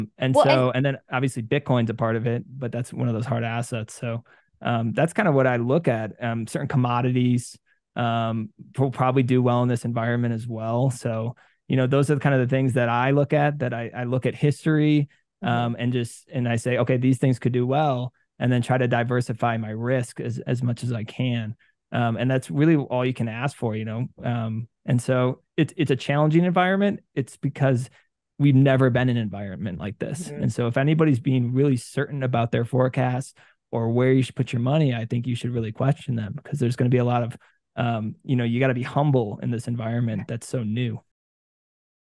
And Well, so, and and then obviously Bitcoin's a part of it, but that's one of those hard assets. So that's kind of what I look at. Certain commodities will probably do well in this environment as well. So, those are kind of the things that I look at, that I look at history mhm. and I say, okay, these things could do well, and then try to diversify my risk as much as I can. And that's really all you can ask for. And so it's a challenging environment. It's because we've never been in an environment like this. Mhm. And so if anybody's being really certain about their forecasts or where you should put your money, I think you should really question them, because there's going to be a lot of, you got to be humble in this environment that's so new.